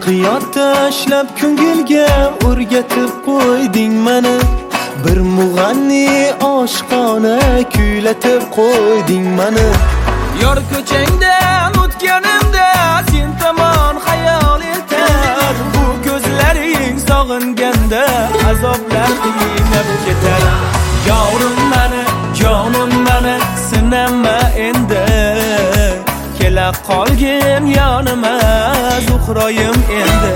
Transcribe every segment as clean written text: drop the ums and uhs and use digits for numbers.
Inqiyot tashlab ko'ngilga o'rgatib qo'yding meni. Bir mug'anni oshqona kuylatib qo'yding meni. Yor ko'changdan o'tganimda sen tomon xayol etar. Bu ko'zlaring sog'inganda azoblar qiynab ketar. Yorim meni, jonim meni sinama endi. Kela qolgin yonima zuhroyim endi.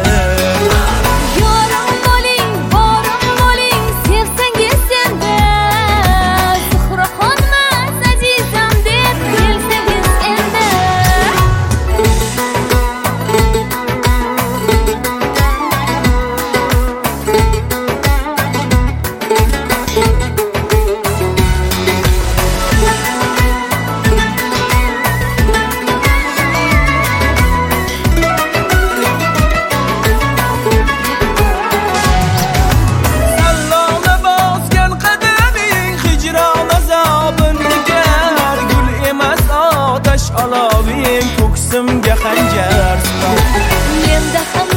Oloving ko'ksimga xanjar. Menda ham